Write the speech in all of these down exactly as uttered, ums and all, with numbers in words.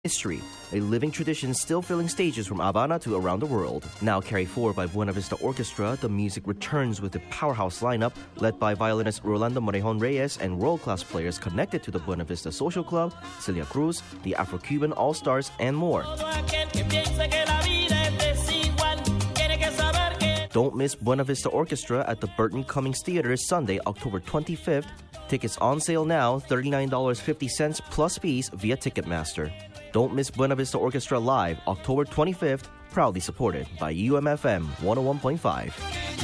History, a living tradition still filling stages from Havana to around the world. Now carried forward by Buena Vista Orchestra, the music returns with a powerhouse lineup led by violinist Rolando Morejon Reyes and world-class players connected to the Buena Vista Social Club, Celia Cruz, the Afro-Cuban All-Stars, and more. Don't miss Buena Vista Orchestra at the Burton Cummings Theater Sunday, October twenty-fifth. Tickets on sale now, thirty-nine dollars and fifty cents plus fees via Ticketmaster. Don't miss Buena Vista Orchestra live, October twenty-fifth, proudly supported by U M F M one oh one point five.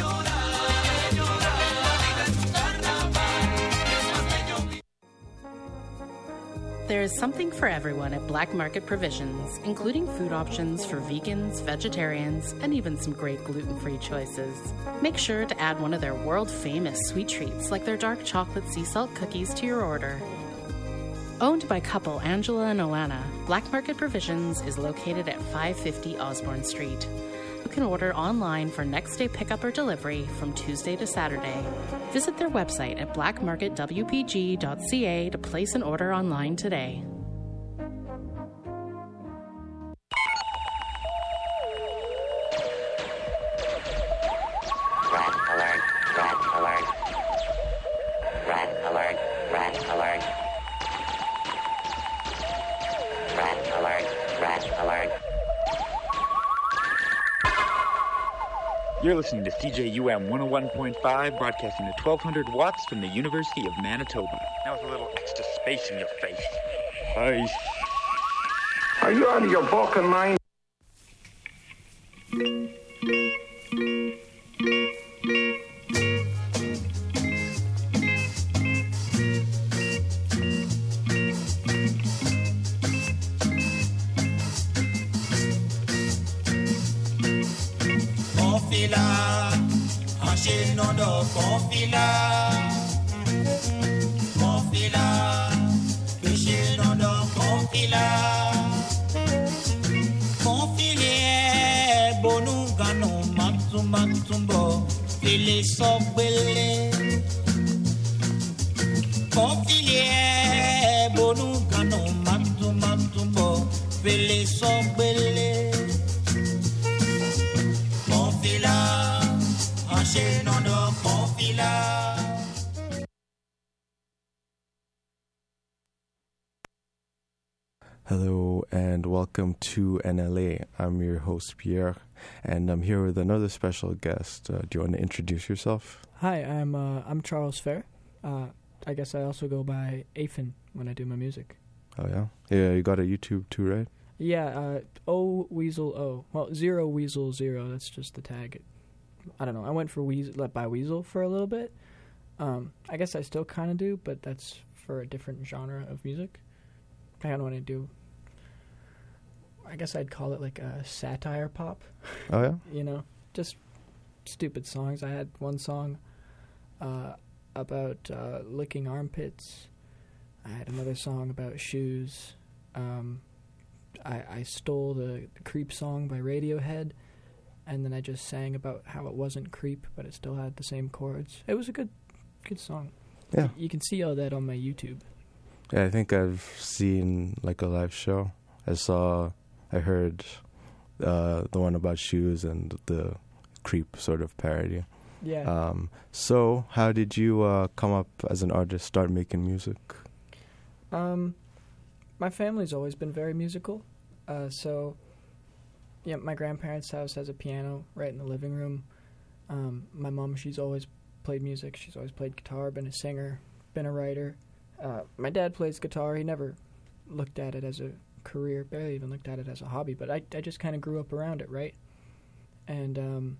There is something for everyone at Black Market Provisions, including food options for vegans, vegetarians, and even some great gluten-free choices. Make sure to add one of their world-famous sweet treats like their dark chocolate sea salt cookies to your order. Owned by couple Angela and Oana, Black Market Provisions is located at five fifty Osborne Street. You can order online for next day pickup or delivery from Tuesday to Saturday. Visit their website at black market w p g dot c a to place an order online today. Red alert, red alert. Red alert, red alert. Red alert, red alert. You're listening to C J U M one oh one point five, broadcasting at twelve hundred watts from the University of Manitoba. Now with a little extra space in your face. Hi. Are you out of your Balkan mind? Confila, enchaînons confila, confila, enchaînons confila, confile, bonu gano matumba tumbo, fili sobele, confile, bonu gano matumba tumbo, fili sobele. Hello and welcome to N L A. I'm your host Pierre, and I'm here with another special guest. Uh, do you want to introduce yourself? Hi, I'm uh, I'm Charles Fair. Uh, I guess I also go by Afin when I do my music. Oh yeah, yeah. You got a YouTube too, right? Yeah. Uh, O Weasel O. Well, Zero Weasel Zero. That's just the tag. I don't know. I went for Weasel, let by Weasel for a little bit. Um, I guess I still kind of do, but that's for a different genre of music. I don't want to do. I guess I'd call it like a satire pop. Oh yeah. You know, just stupid songs. I had one song uh, about uh, licking armpits. I had another song about shoes. Um, I, I stole the, the Creep song by Radiohead. And then I just sang about how it wasn't Creep, but it still had the same chords. It was a good good song. Yeah. You can see all that on my YouTube. Yeah, I think I've seen like a live show. I saw, I heard uh, the one about shoes and the Creep sort of parody. Yeah. Um, so how did you uh, come up as an artist, start making music? Um, my family's always been very musical. Uh, so... Yeah, my grandparents' house has a piano right in the living room. Um, my mom, she's always played music. She's always played guitar, been a singer, been a writer. Uh, my dad plays guitar. He never looked at it as a career, barely even looked at it as a hobby, but I, I just kind of grew up around it, right? And um,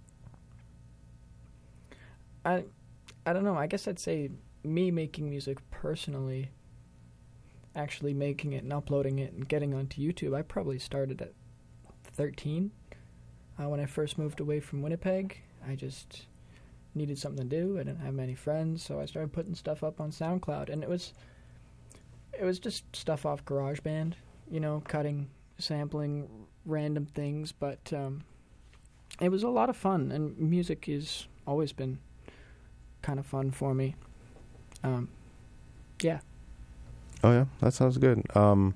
I, I don't know, I guess I'd say me making music personally, actually making it and uploading it and getting onto YouTube, I probably started at thirteen. Uh, when I first moved away from Winnipeg, I just needed something to do. I didn't have many friends, so I started putting stuff up on SoundCloud, and it was it was just stuff off GarageBand, you know, cutting, sampling random things, but um, it was a lot of fun, and music has always been kind of fun for me. Um, yeah. Oh yeah, that sounds good. Um,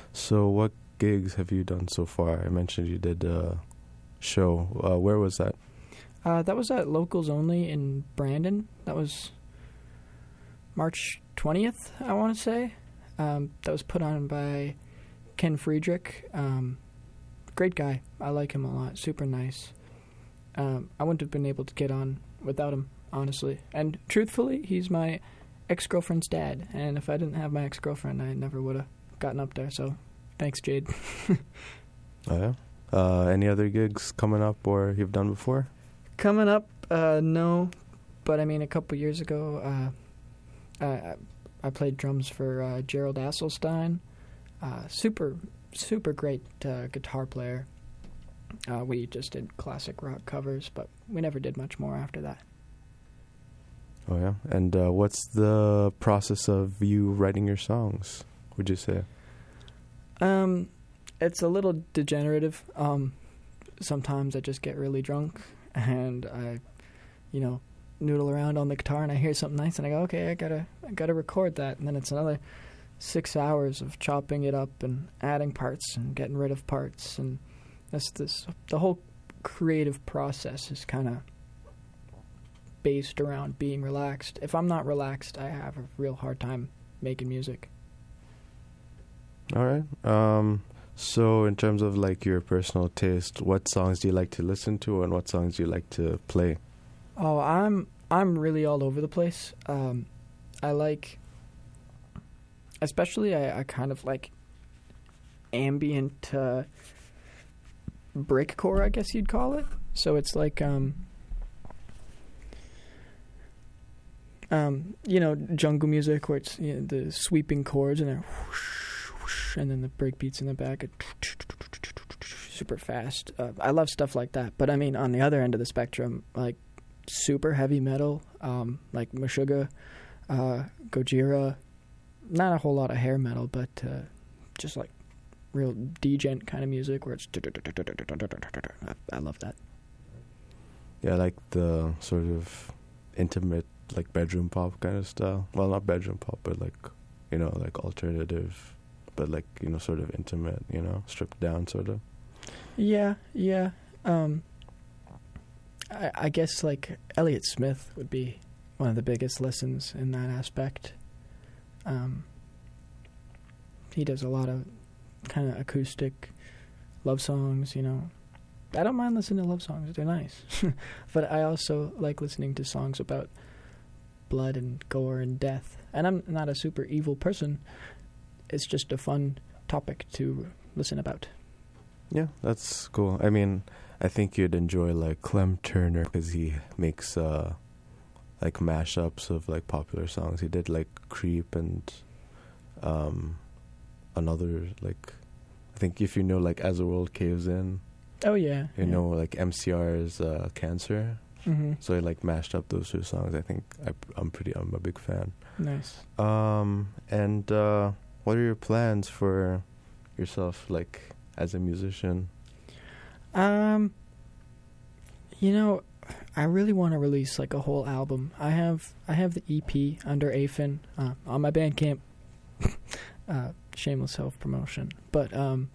So what gigs have you done so far? I mentioned you did a show. Uh, where was that? Uh, that was at Locals Only in Brandon. That was March twentieth, I want to say. Um, that was put on by Ken Friedrich. Um, great guy. I like him a lot. Super nice. Um, I wouldn't have been able to get on without him, honestly. And truthfully, he's my ex-girlfriend's dad. And if I didn't have my ex-girlfriend, I never would have gotten up there. So thanks, Jade. Oh, yeah? Uh, any other gigs coming up or you've done before? Coming up, uh, no. But, I mean, a couple years ago, uh, I, I played drums for uh, Gerald Asselstein. Uh, super, super great uh, guitar player. Uh, we just did classic rock covers, but we never did much more after that. Oh, yeah? And uh, what's the process of you writing your songs, would you say? Um, it's a little degenerative. Um, sometimes I just get really drunk, and I, you know, noodle around on the guitar, and I hear something nice, and I go, okay, I gotta, I gotta record that. And then it's another six hours of chopping it up and adding parts and getting rid of parts, and that's this. The whole creative process is kind of based around being relaxed. If I'm not relaxed, I have a real hard time making music. All right. Um, so in terms of like your personal taste, what songs do you like to listen to, and what songs do you like to play? Oh, I'm I'm really all over the place. Um, I like, especially I, I kind of like ambient uh, breakcore, I guess you'd call it. So it's like, um, um, you know, jungle music where it's, you know, the sweeping chords and they're whoosh, whoosh, and then the break beats in the back, super fast. Uh, I love stuff like that. But I mean, on the other end of the spectrum, like super heavy metal, um, like Meshuggah, uh, Gojira. Not a whole lot of hair metal, but uh, just like real djent kind of music where it's. I love that. Yeah, I like the sort of intimate, like bedroom pop kind of style. Well, not bedroom pop, but like, you know, like alternative, but like, you know, sort of intimate, you know, stripped down sort of. Yeah, yeah. Um, I, I guess like Elliott Smith would be one of the biggest listens in that aspect. Um, he does a lot of kind of acoustic love songs, you know. I don't mind listening to love songs. They're nice. But I also like listening to songs about blood and gore and death. And I'm not a super evil person. It's just a fun topic to listen about. Yeah, that's cool. I mean, I think you'd enjoy like Clem Turner because he makes uh, like mashups of like popular songs. He did like Creep and um, another like, I think if you know like As the World Caves In. Oh yeah. You yeah. know like M C R's uh, Cancer. Mm-hmm. So he like mashed up those two songs. I think I, I'm pretty. I'm a big fan. Nice. Um, and uh, what are your plans for yourself, like as a musician? Um, you know, I really want to release like a whole album. I have I have the E P under Aphin uh, on my Bandcamp. uh, shameless self promotion, but um,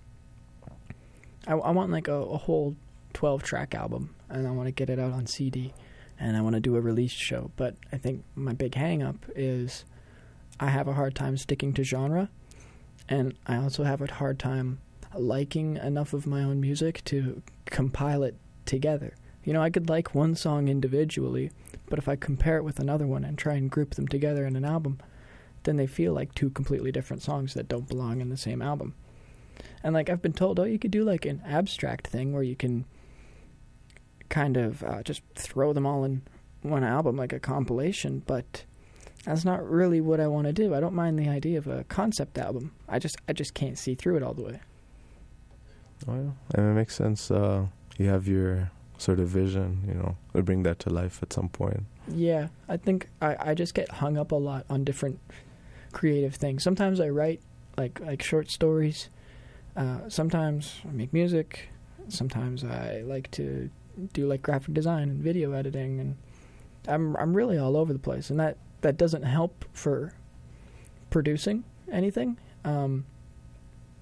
I, I want like a, a whole twelve track album, and I want to get it out on C D, and I want to do a release show. But I think my big hang up is I have a hard time sticking to genre, and I also have a hard time liking enough of my own music to compile it together. You know, I could like one song individually, but if I compare it with another one and try and group them together in an album, then they feel like two completely different songs that don't belong in the same album. And like I've been told, oh, you could do like an abstract thing where you can kind of uh, just throw them all in one album, like a compilation, but that's not really what I want to do. I don't mind the idea of a concept album. I just I just can't see through it all the way. Oh yeah, I mean, it makes sense. Uh, you have your sort of vision, you know, or bring that to life at some point. Yeah, I think I, I just get hung up a lot on different creative things. Sometimes I write like like short stories. Uh, sometimes I make music. Sometimes I like to do like graphic design and video editing, and I'm I'm really all over the place, and that, that doesn't help for producing anything. Um,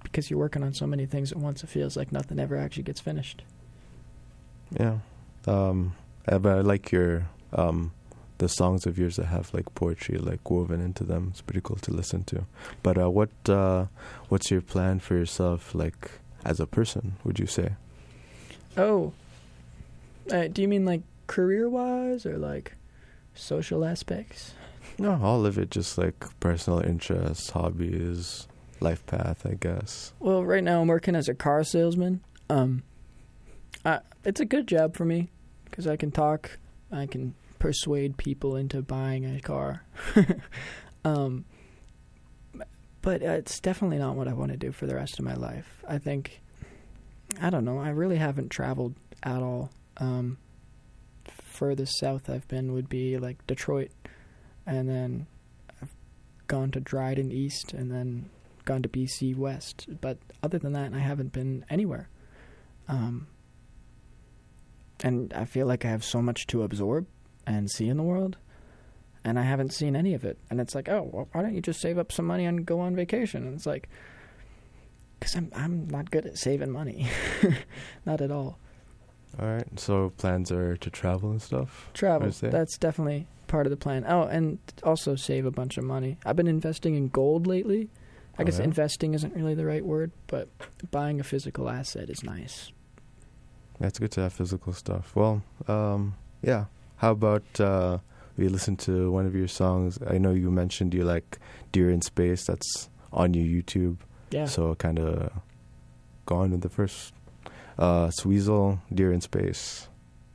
because you're working on so many things at once, it feels like nothing ever actually gets finished. Yeah. Um, uh, but I like your um, the songs of yours that have like poetry like woven into them. It's pretty cool to listen to. But uh, what uh, what's your plan for yourself, like as a person? Would you say? Oh, uh, do you mean like career-wise or like social aspects? No, all of it, just like personal interests, hobbies, life path, I guess. Well, right now I'm working as a car salesman. Um, I, it's a good job for me because I can talk, I can persuade people into buying a car. um, but it's definitely not what I want to do for the rest of my life. I think, I don't know, I really haven't traveled at all. Um, furthest south I've been would be like Detroit, and then I've gone to Dryden East, and then gone to B C West. But other than that, I haven't been anywhere. Um, and I feel like I have so much to absorb and see in the world, and I haven't seen any of it. And it's like, oh, well, why don't you just save up some money and go on vacation? And it's like, because I'm I'm not good at saving money, not at all. All right, so plans are to travel and stuff? Travel, that's definitely part of the plan. Oh, and also save a bunch of money. I've been investing in gold lately. I oh, guess yeah? investing isn't really the right word, but buying a physical asset is nice. That's good to have physical stuff. Well, um, yeah. How about uh, we listen to one of your songs? I know you mentioned you like Deer in Space. That's on your YouTube. Yeah. So kind of go on with the first. Uh, Sweezel, Deer in Space.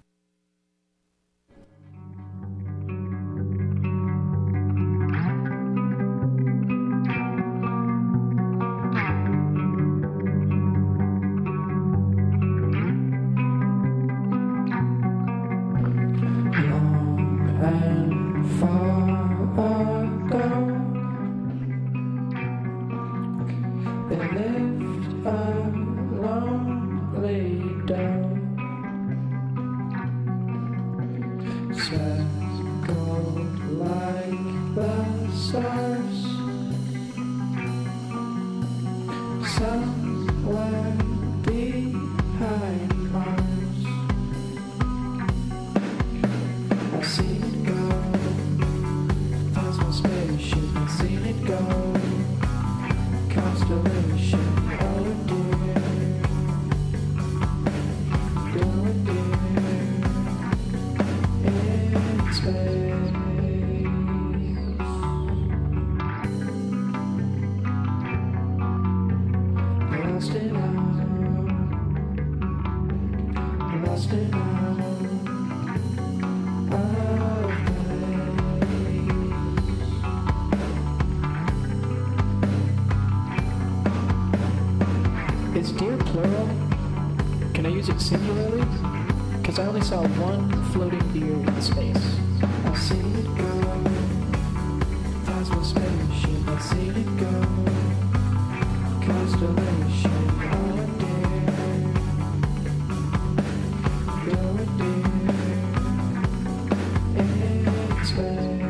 Is deer plural? Can I use it singularly? Because I only saw one floating deer in space. I've seen it go. That's my spaceship. I've seen it go. Constellation. Oh, a deer. Go a deer. In space.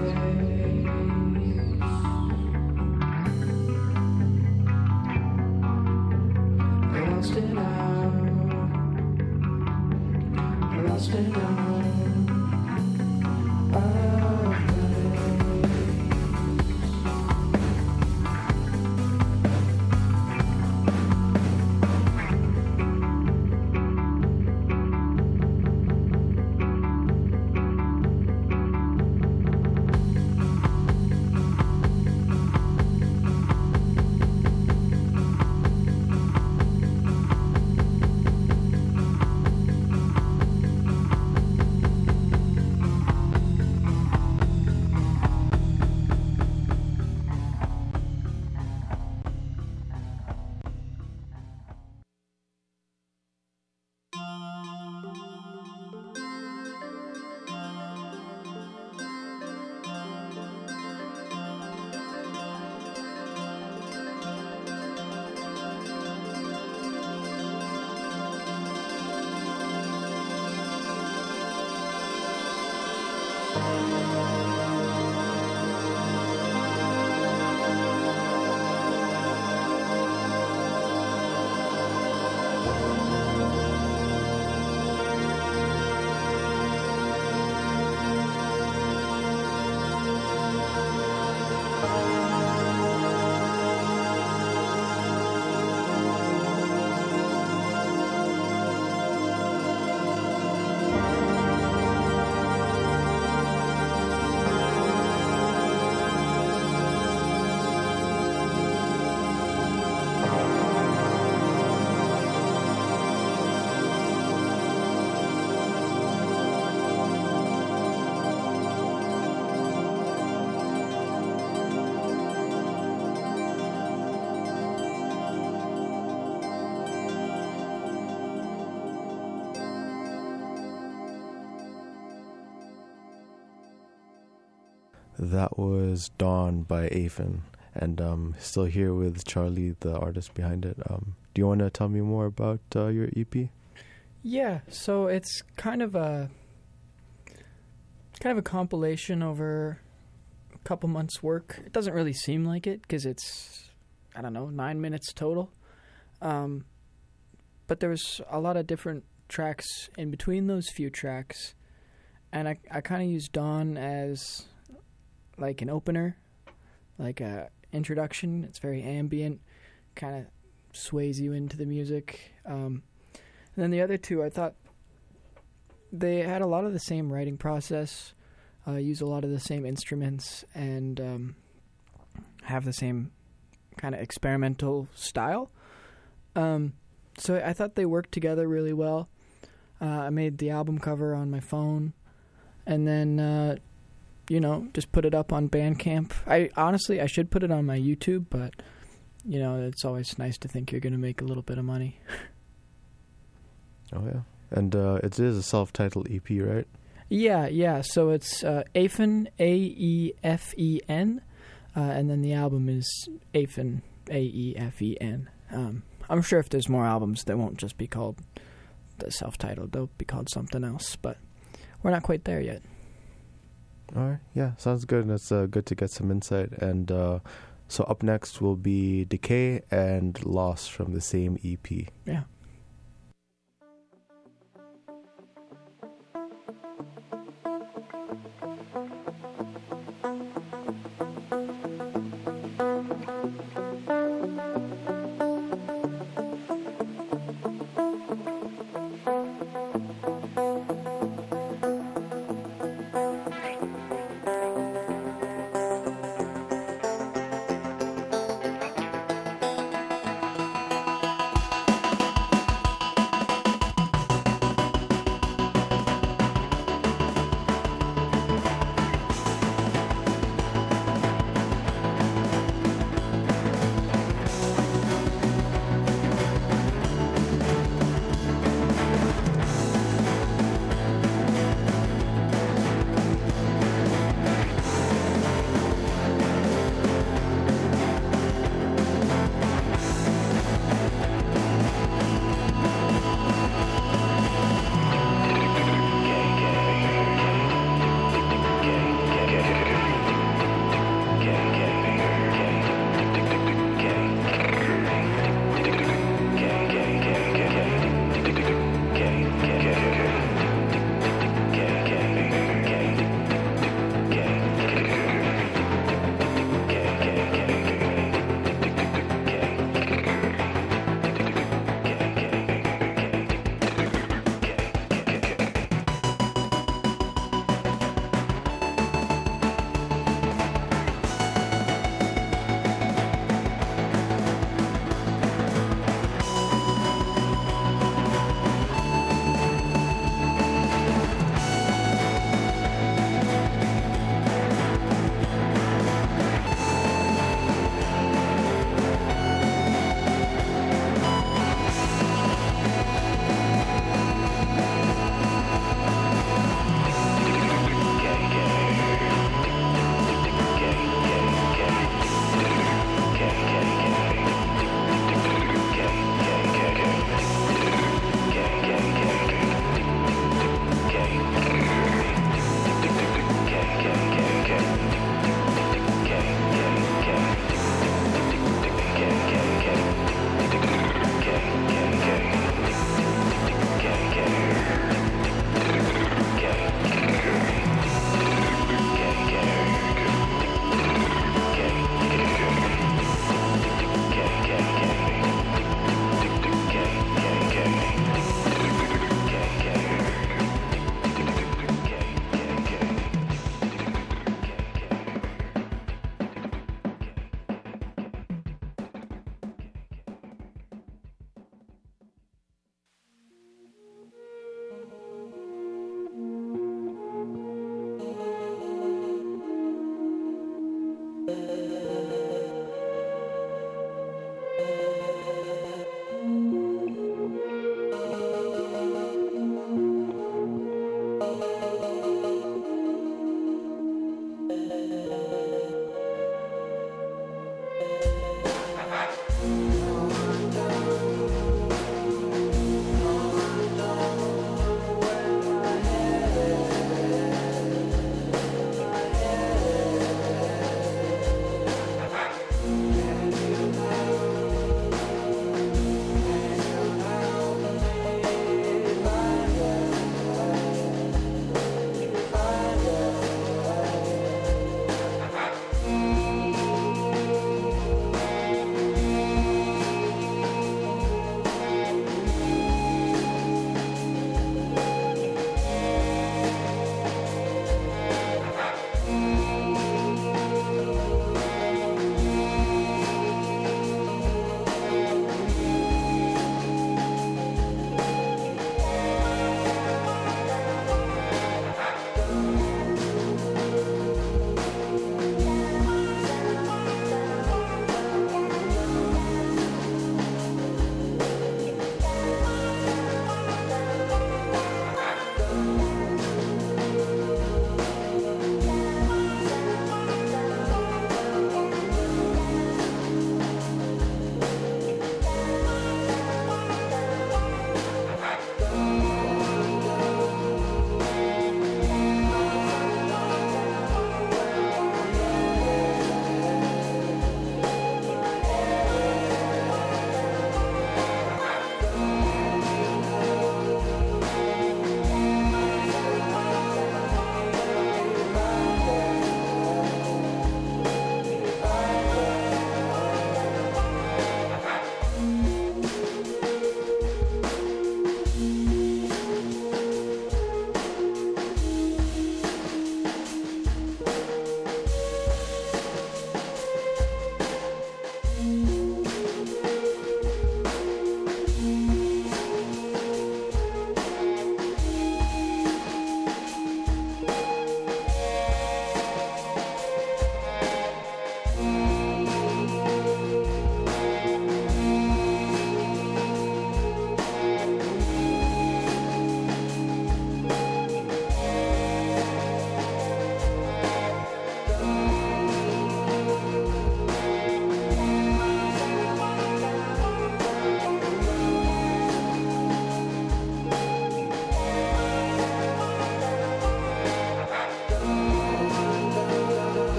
Lost it out, lost it out of That was Dawn by Afen, and um, still here with Charlie, the artist behind it. Um, do you want to tell me more about uh, your E P? Yeah, so it's kind of a kind of a compilation over a couple months' work. It doesn't really seem like it because it's, I don't know, nine minutes total. Um, but there was a lot of different tracks in between those few tracks, and I I kind of used Dawn as like an opener, like a introduction. It's very ambient, kind of sways you into the music. Um, and then the other two, I thought they had a lot of the same writing process, uh, use a lot of the same instruments, and um, have the same kind of experimental style. Um, so I thought they worked together really well. Uh, I made the album cover on my phone, and then uh, you know, just put it up on Bandcamp. I honestly, I should put it on my YouTube, but you know, it's always nice to think you're going to make a little bit of money. Oh yeah, and uh, it is a self-titled E P, right? Yeah, yeah. So it's uh, Afen, A E F E N, uh, and then the album is Afen, A E F E N. Um, I'm sure if there's more albums, they won't just be called the self-titled. They'll be called something else, but we're not quite there yet. All right, yeah, sounds good. It's uh, good to get some insight. And uh, so up next will be Decay and Loss from the same E P. Yeah.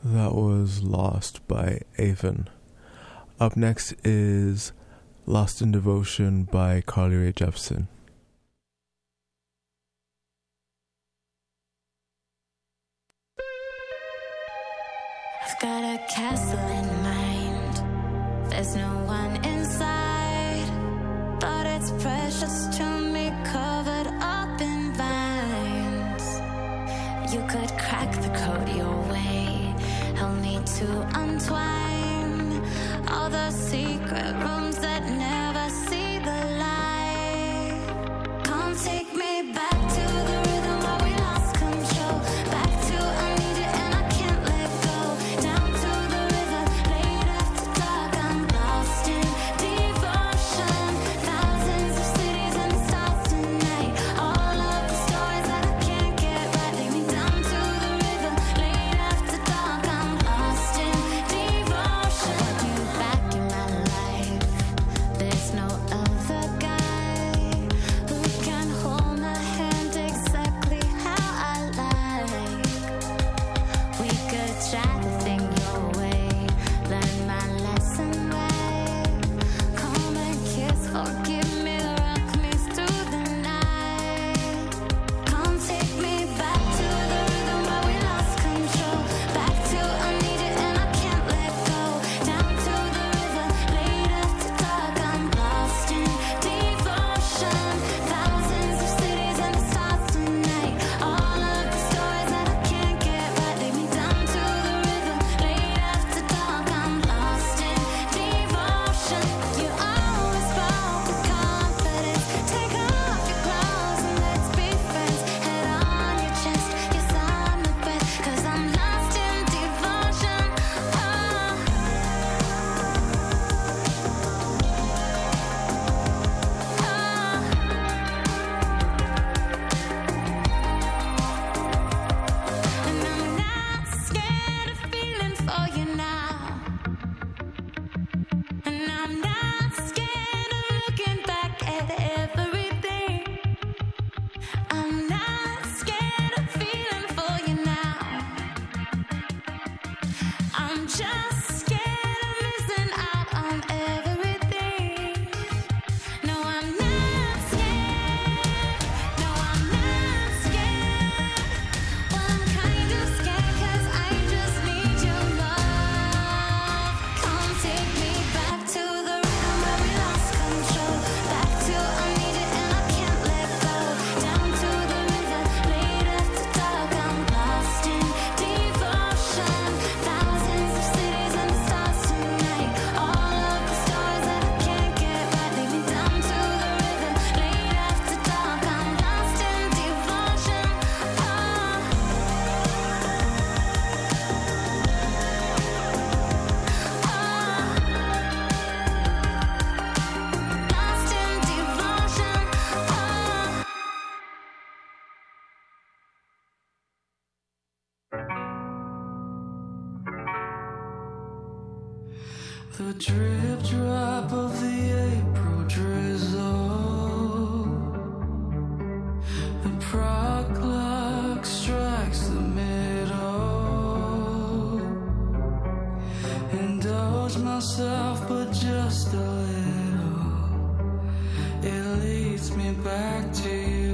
That was Lost by Avon. Up next is Lost in Devotion by Carly Rae Jepsen. I've got a castle in mind. There's no one inside, but it's precious to me, covered up in vines. You could crack the code your way, help me to untwine all the secret rooms that never see the light. Come take me back to the rhythm where we lost control. Back to I need you and I can't let go. Down to the river, late after dark, I'm lost in devotion. Thousands of cities and the stars tonight. All of the stories that I can't get right. Lead me down to the river, late after dark, I'm lost in devotion. I want you back in my life. There's no other guy who can hold my hand exactly how I like. We could try the thing your way, learn my lesson right. Come and kiss, forgive me, rock me through the night. Come take me back to the rhythm where we lost control. Back to I need you and I can't let go. Down to the river, late after dark, I'm lost in devotion. Thousands of cities and the stars tonight. All of the stories that I can't get right. Lead me down to the river, late after dark, I'm lost in devotion. You always spoke with confidence. Take off your clothes and let's be friends. Head on your chest, yes I'm the best, 'cause I'm lost in devotion. Oh. And I'm not scared of feeling for you now. And I'm not scared of looking back at everything. I'm not scared of feeling for you now. I'm just scared of missing out on everything. No, I'm not scared. No, I'm not scared. Well, I'm kind of scared 'cause I just need your love. Come take me back to the rhythm where we lost control. Back to I need you and I can't let go. Down to the river, late after dark, I'm lost in devotion. Thousands of cities and the stars tonight. All of the stories that I can't get right. Lead me down to the river, late after dark, I'm lost in devotion. Oh. Lost in devotion. Oh. The drip drop of the April drizzle. The prog clock strikes the middle. Indulge myself, but just a little. It leads me back to you.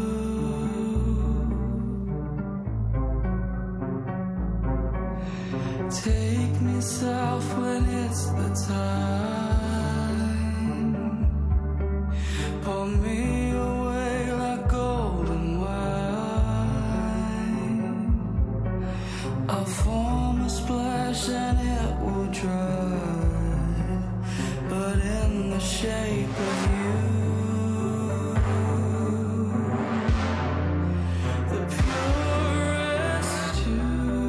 Take me south when it's the time. Pull me away like golden wine. I'll form a splash and it will dry, but in the shape of you. The purest you,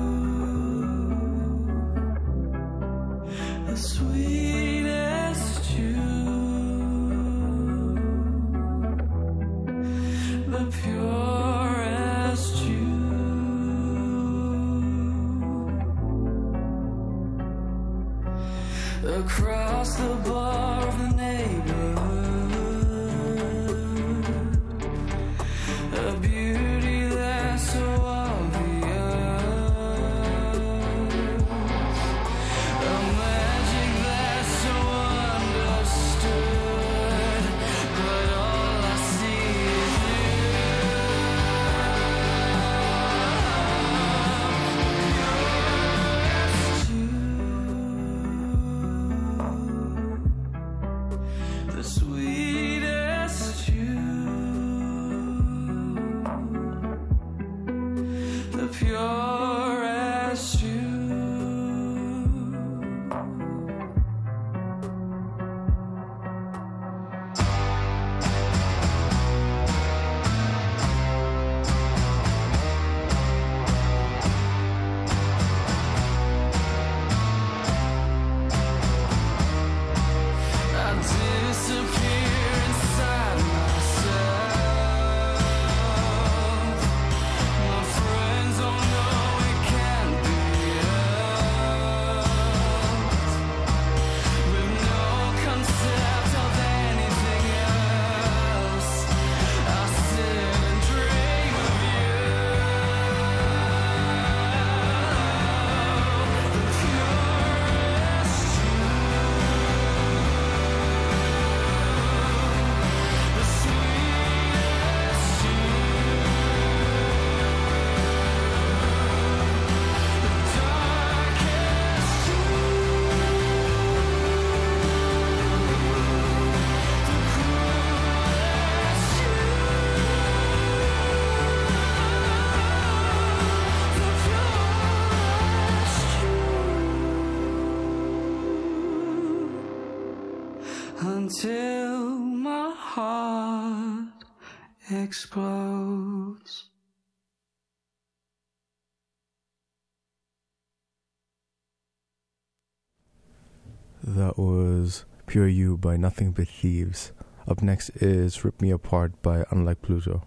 the sweetest you, the purest you. Across the bar of the neighborhood, a beauty that's so obvious. the sweetest you, the purest you. Until my heart explodes. That was Pure You by Nothing But Thieves. Up next is Rip Me Apart by Unlike Pluto.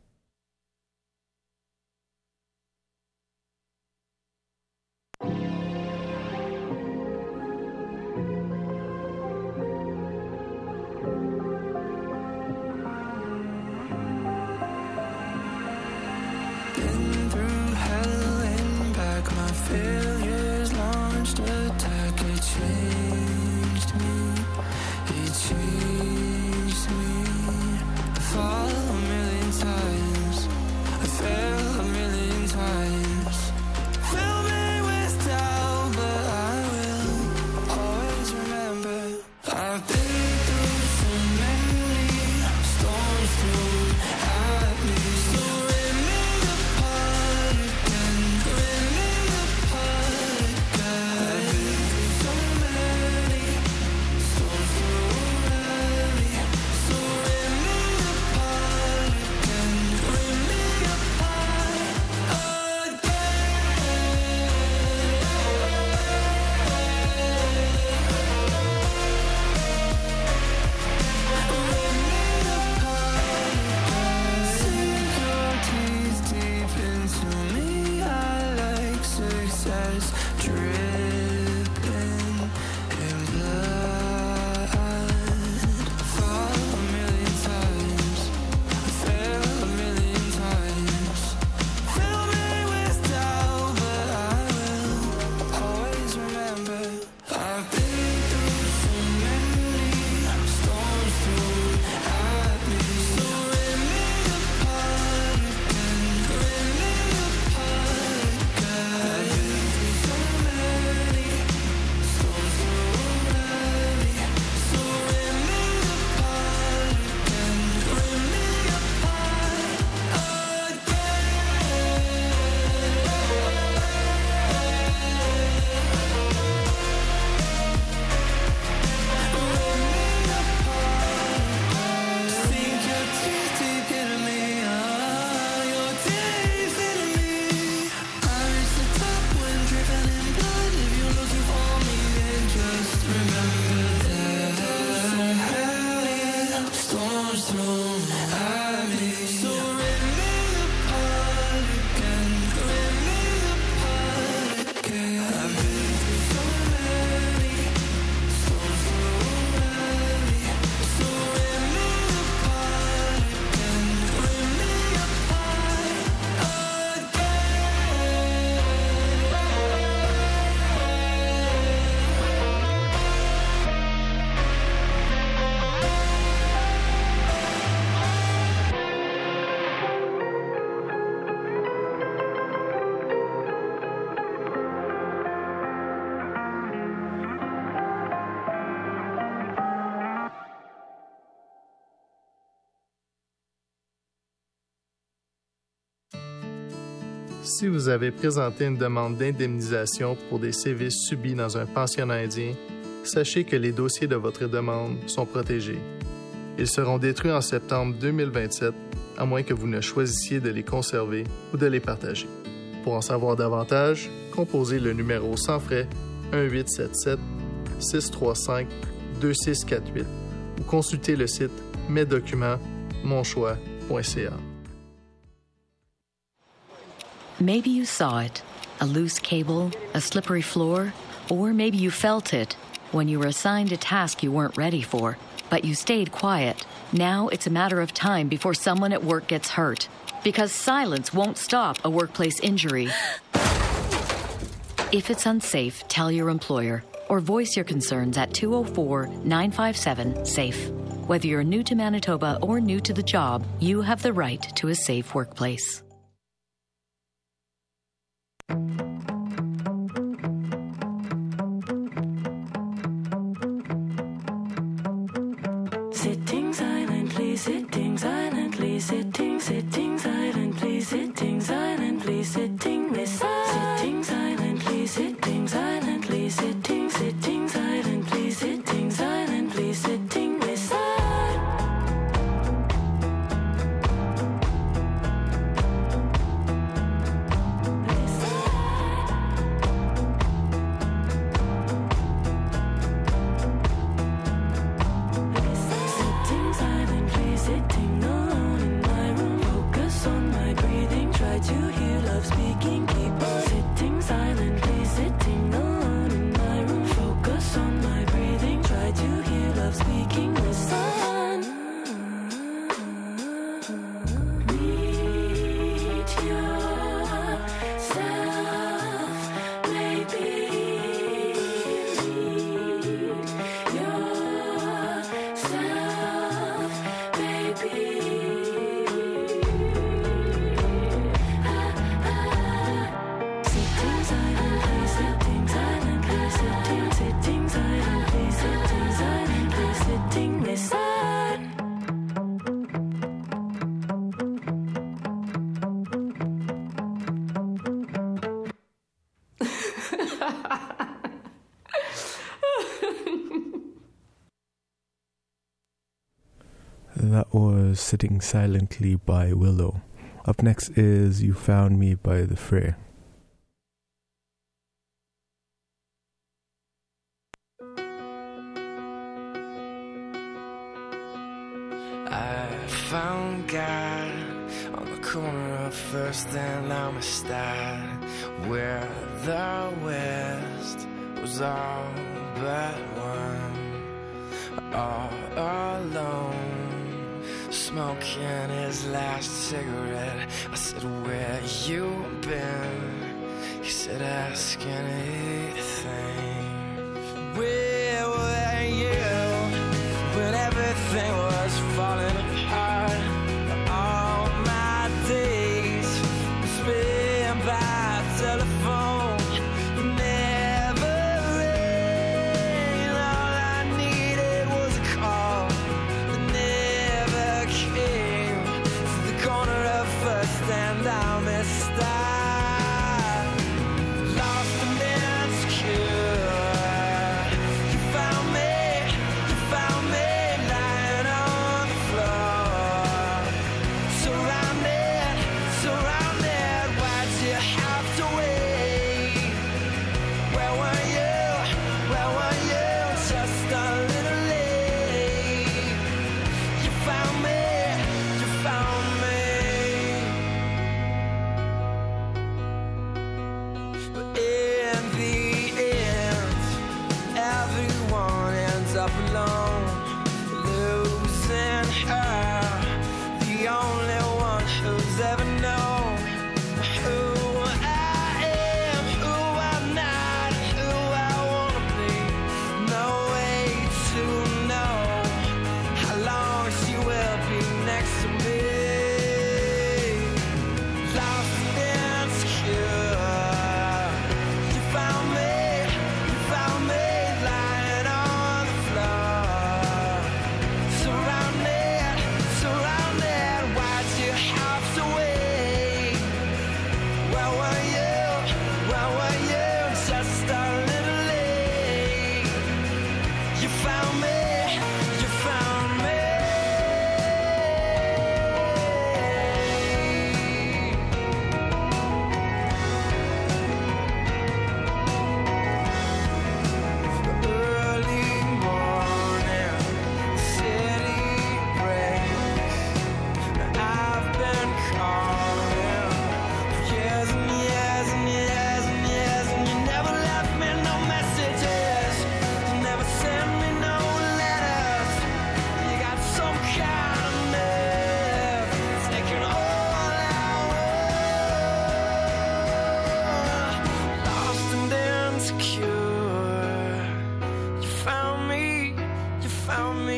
Failures launched attack, it changed me, it changed me. I fall a million times, I fail a million times. Fill me with doubt, but I will always remember. I've been through so many storms thrown at me, so rip me apart again, rip me Si vous avez présenté une demande d'indemnisation pour des sévices subis dans un pensionnat indien, sachez que les dossiers de votre demande sont protégés. Ils seront détruits en septembre deux mille vingt-sept, à moins que vous ne choisissiez de les conserver ou de les partager. Pour en savoir davantage, composez le numéro sans frais un huit sept sept, six trois cinq, deux six quatre huit ou consultez le site mes documents mon choix point c a. Maybe you saw it, a loose cable, a slippery floor, or maybe you felt it when you were assigned a task you weren't ready for, but you stayed quiet. Now it's a matter of time before someone at work gets hurt, because silence won't stop a workplace injury. If it's unsafe, tell your employer or voice your concerns at two oh four, nine five seven, SAFE. Whether you're new to Manitoba or new to the job, you have the right to a safe workplace. Sitting silently, sitting silently, sitting, sitting silently, sitting silently, sitting beside. Sitting silently, sitting silently, sitting, sitting silently, sitting silently, sitting beside. That was Sitting Silently by Willow. Up next is You Found Me by The Fray. I found God on the corner of First and Amistad, where the West was all but one, all alone, smoking his last cigarette. I said, where you been? He said, ask anything. Where were you when everything was falling apart? All my days spent by telephone, never rain. All I needed was a call that never came. To the corner of First and Amistad, lost and insecure.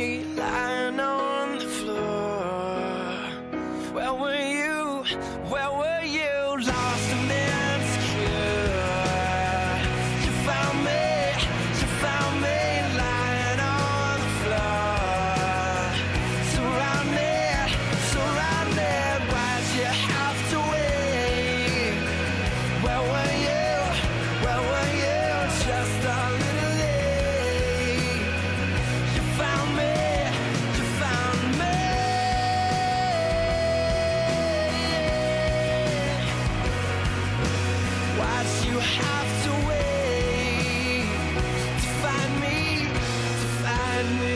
me lying on the floor. Where were you? Where were you? Lost and insecure. You found me, you found me lying on the floor. Surrounded, surrounded, why'd you have to wait? Where were you? Where were you? Just a little late. You found me, you found me. Why'd you have to wait to find me, to find me?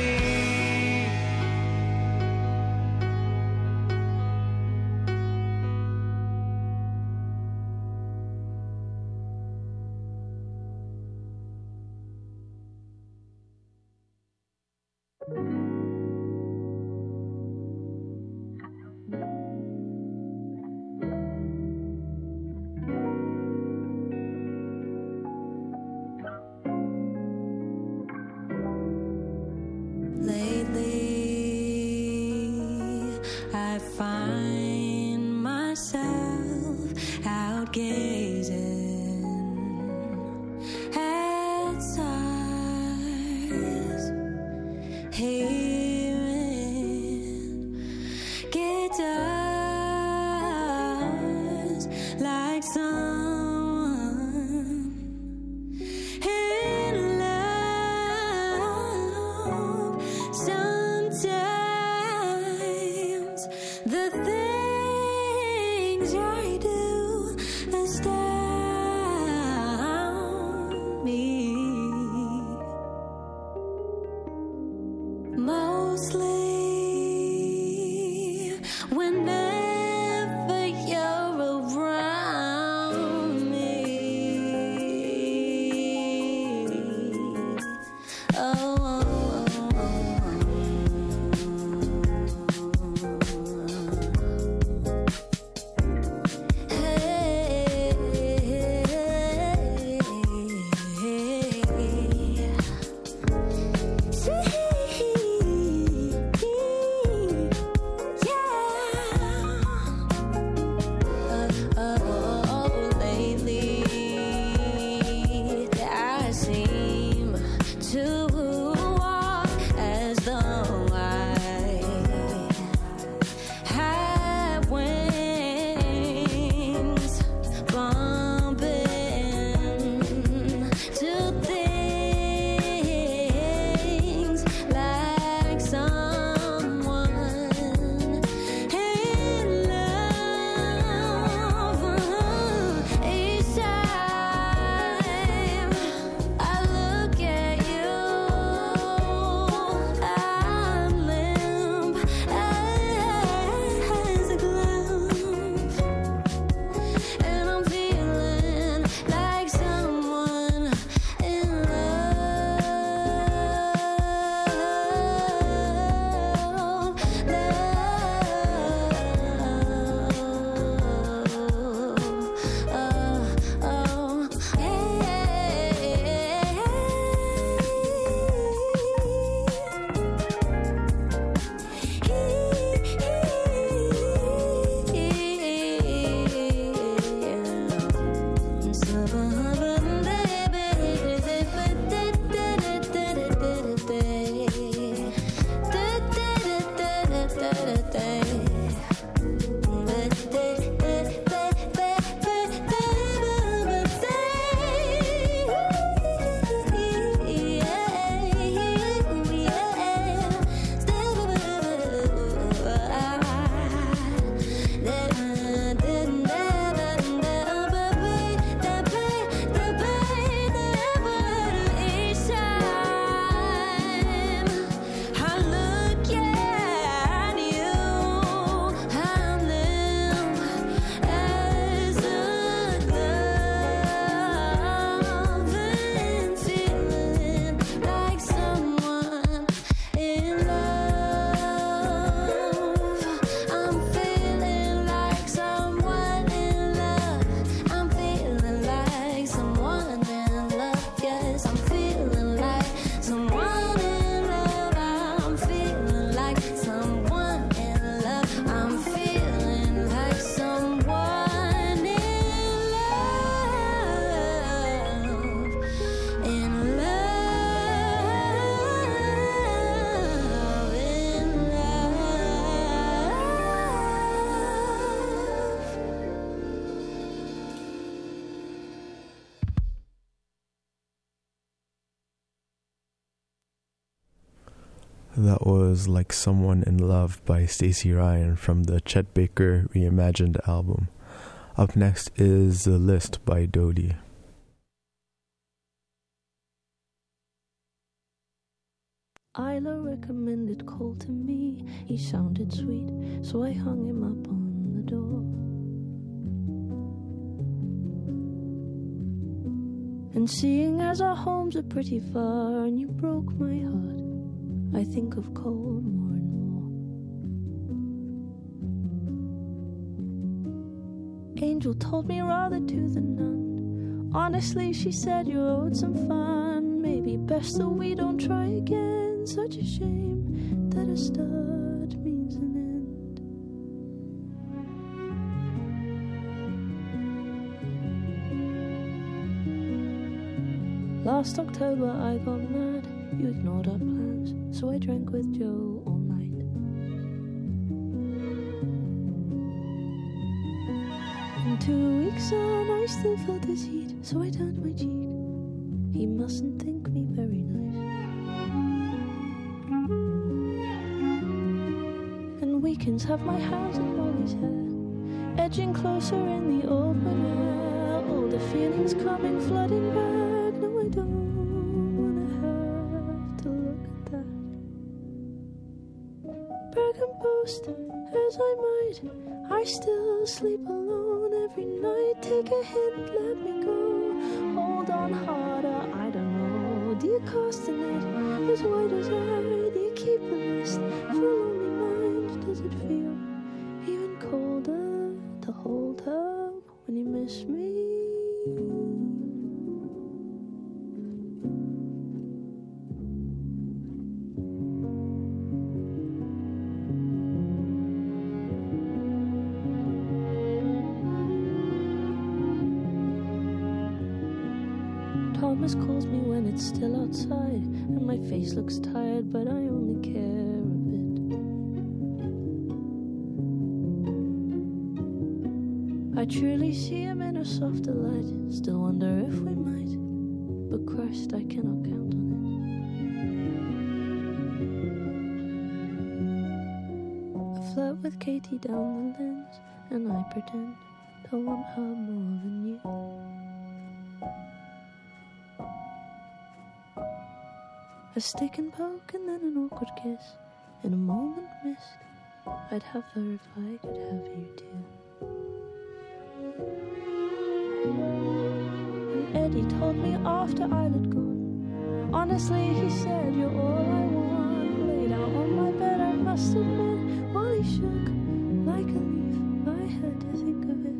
Lately, I find myself out gazing at stars, hearing guitars like someone in love. Sometimes the things I do astound me. Mostly whenever you're around me. Oh, yeah. That was Like Someone in Love by Stacey Ryan from the Chet Baker Reimagined album. Up next is The List by Dodie. Isla recommended Cole to me. He sounded sweet, so I hung him up on the door. And seeing as our homes are pretty far and you broke my heart, I think of Cole more and more. Angel told me rather to than none. Honestly, she said you're owed some fun. Maybe best that we don't try again. Such a shame that a start means an end. Last October I got mad. You ignored our plans, so I drank with Joe all night. And two weeks on, I still felt his heat, so I turned my cheek. He mustn't think me very nice. And weekends have my hands in Molly's hair, edging closer in the open air. All the feelings coming flooding back. No, I don't wanna have to look at that. Bergen Post, as I might, I still sleep alone every night. Take a hint, let me go. Hold on harder, I don't know. Do you cast a net as wide as I? Do you keep a list for lonely minds? Does it feel even colder to hold her when you miss me? Thomas calls me when it's still outside, and my face looks tired, but I only care a bit. I truly see him in a softer light, still wonder if we might, but Christ, I cannot count on it. I flirt with Katie down the lens, and I pretend to want her more than you. A stick and poke and then an awkward kiss. In a moment missed, I'd have her if I could have you too. And Eddie told me after I had gone, honestly he said you're all I want. Laid out on my bed, I must admit, while he shook like a leaf, I had to think of it.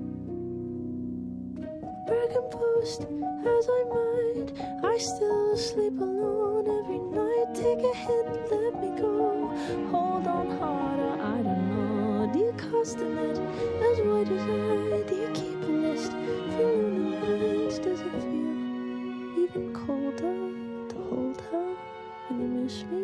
Bergen Post, as I might, I still sleep alone every night. Take a hint, let me go. Hold on harder, I don't know. Do you cast a net as wide as I? Do you keep a list for lonely nights? Does it feel even colder to hold her when you miss me?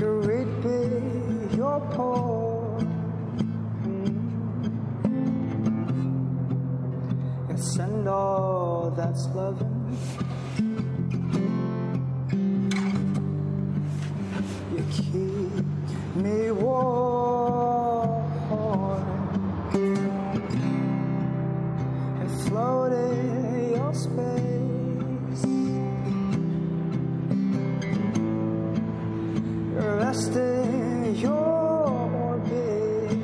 curate be your poor. And send all that's loving. You keep me warm and float in your space. Rest in your orbit.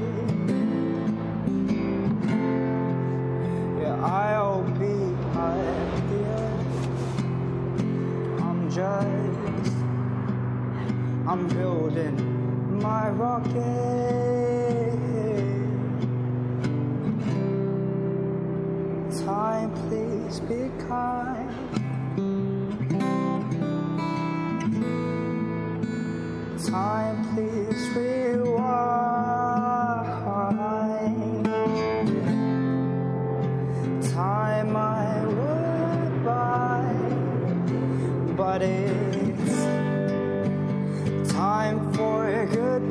Yeah, I'll be at the earth. I'm just, I'm building my rocket. Time, please be kind. Time, please rewind. Time I would buy, but it's time for a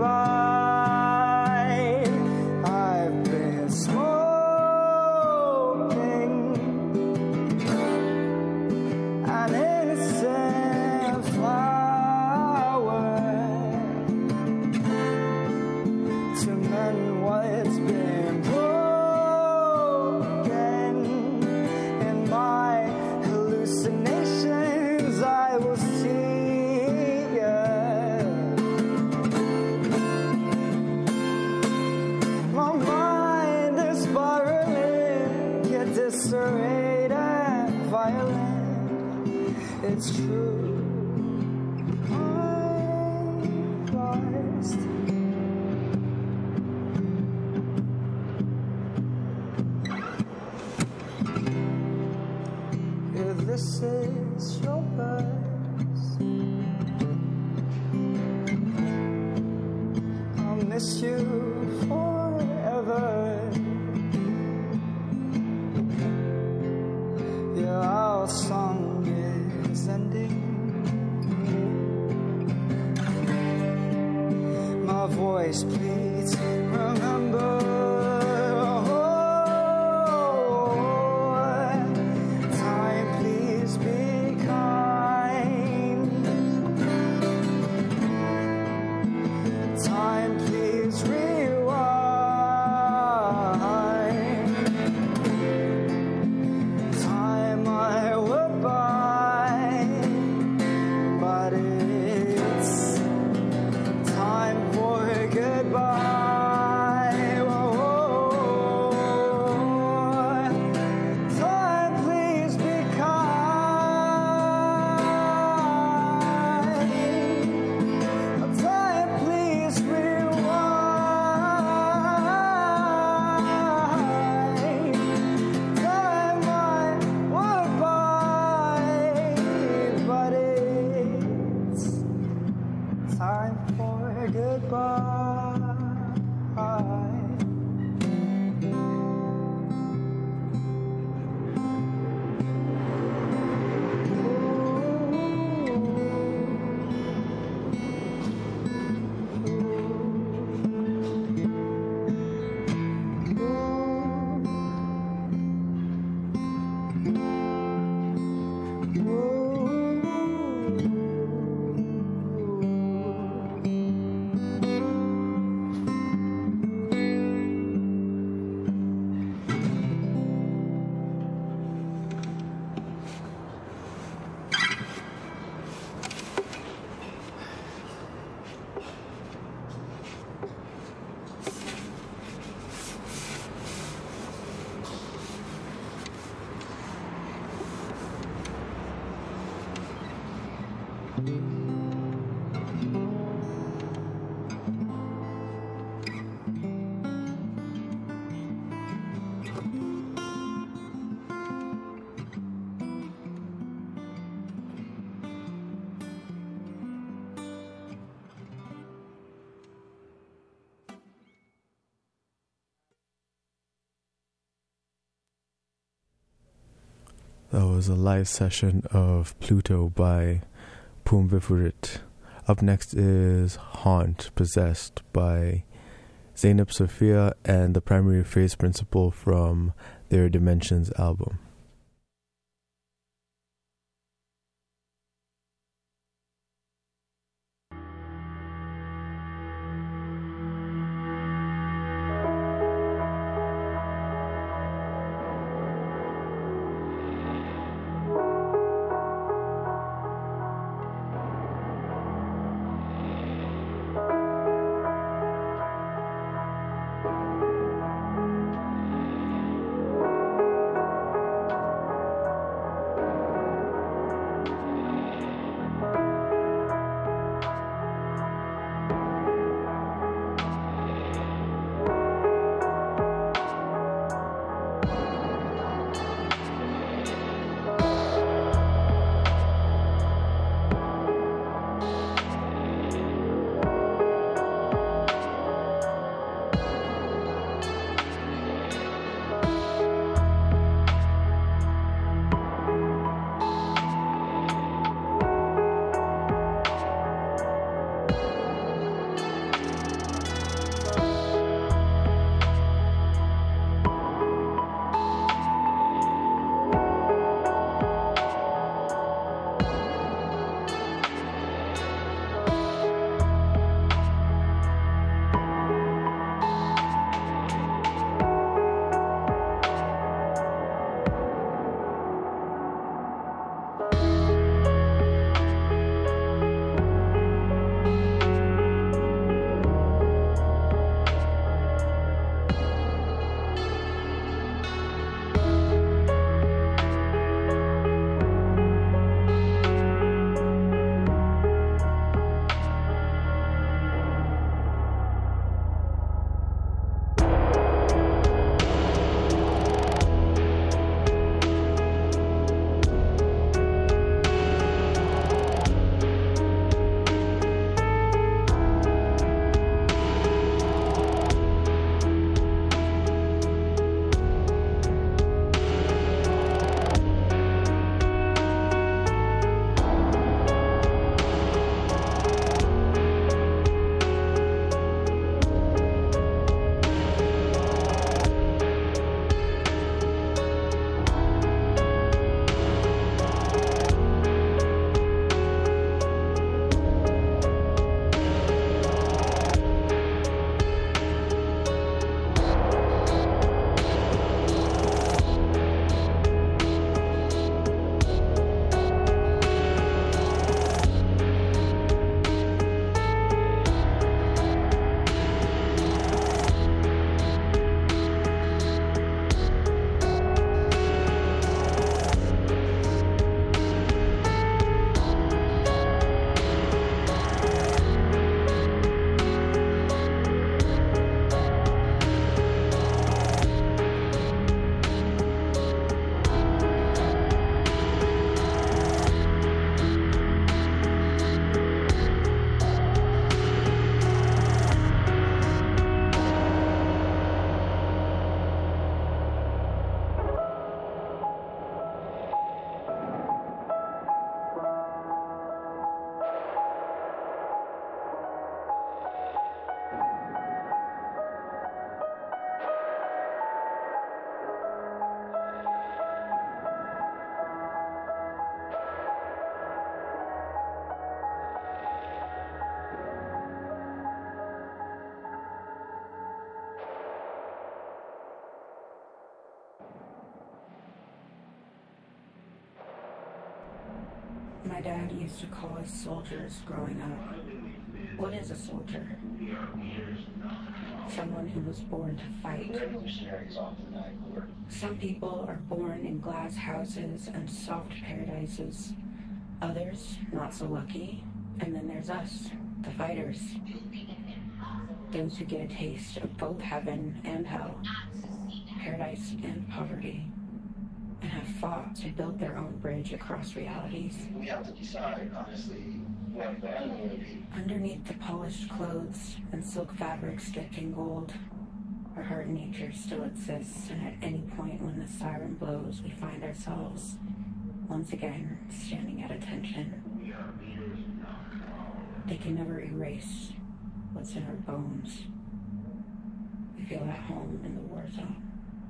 goodbye. I've been smoking an innocent flower to mend what's been broken. In my hallucinations I will see you. My mind is spiraling, yet disarrayed and violent. It's true, I'm lost. If this is your verse, I'll miss you forever. Yeah, our song is ending. My voice pleads, remember. Time, please be kind. Time, please rewind. Time I would buy, but it's time for a goodbye. Whoa. Time, please be kind. Time, please rewind. Time I would buy, but it's time for a goodbye. That was a live session of Pluto by Pumvifurit. Up next is Haunt, Possessed by Zeynep Sophia and the Primary Phase Principal from their Dimensions album. My dad used to call us soldiers growing up. What is a soldier? Someone who was born to fight. Some people are born in glass houses and soft paradises. Others, not so lucky. And then there's us, the fighters. Those who get a taste of both heaven and hell, paradise and poverty, and have fought to build their own bridge across realities. We have to decide, honestly, what band we're going to be. Underneath the polished clothes and silk fabrics dipped in gold, our heart and nature still exists, and at any point when the siren blows, we find ourselves once again standing at attention. We are leaders, not They can never erase what's in our bones. We feel at home in the war zone.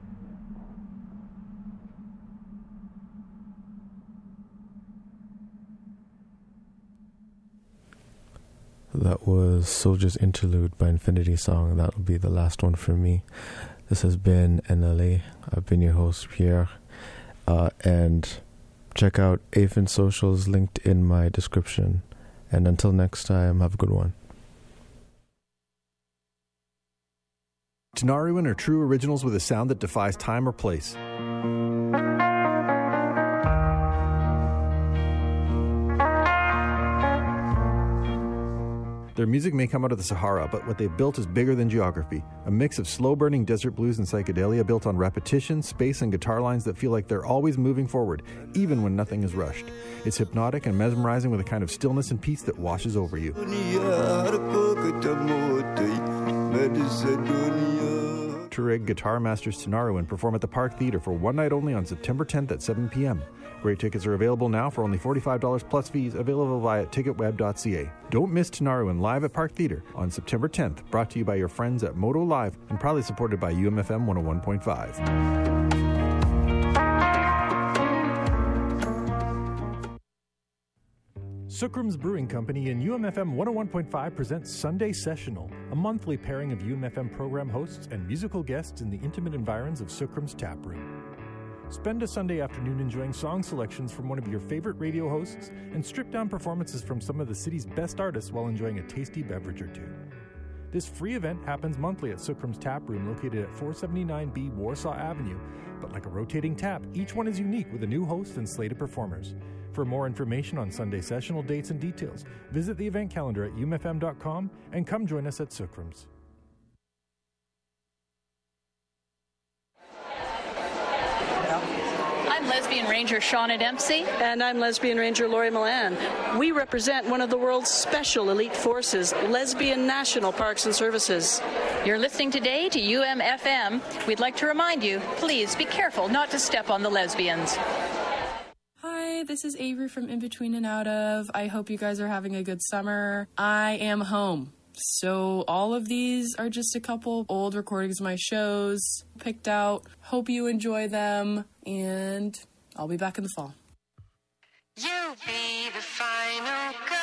That was Soldier's Interlude by Infinity Song. That'll be the last one for me. This has been N L A. I've been your host, Pierre. Uh, and check out Aphin Socials linked in my description. And until next time, have a good one. Tinariwen are true originals with a sound that defies time or place. Their music may come out of the Sahara, but what they've built is bigger than geography. A mix of slow-burning desert blues and psychedelia built on repetition, space, and guitar lines that feel like they're always moving forward, even when nothing is rushed. It's hypnotic and mesmerizing with a kind of stillness and peace that washes over you. Tuareg Guitar Masters Tinariwen perform at the Park Theatre for one night only on September tenth at seven p.m. Great tickets are available now for only forty-five dollars plus fees, available via ticket web dot c a. Don't miss Tinariwen live at Park Theatre on September tenth, brought to you by your friends at Moto Live and proudly supported by U M F M one oh one point five. Sukram's Brewing Company and U M F M one oh one point five presents Sunday Sessional, a monthly pairing of U M F M program hosts and musical guests in the intimate environs of Sukram's Tap Room. Spend a Sunday afternoon enjoying song selections from one of your favorite radio hosts and stripped-down performances from some of the city's best artists while enjoying a tasty beverage or two. This free event happens monthly at Sukram's Tap Room located at four seventy-nine B Warsaw Avenue, but like a rotating tap, each one is unique with a new host and slate of performers. For more information on Sunday Sessional dates and details, visit the event calendar at u m f m dot com and come join us at Sukram's. I'm Lesbian Ranger Shauna Dempsey. And I'm Lesbian Ranger Lori Milan. We represent one of the world's special elite forces, Lesbian National Parks and Services. You're listening today to U M F M. We'd like to remind you, please be careful not to step on the lesbians. Hi, this is Avery from In Between and Out Of. I hope you guys are having a good summer. I am home. So all of these are just a couple old recordings of my shows picked out. Hope you enjoy them, and I'll be back in the fall. You be the final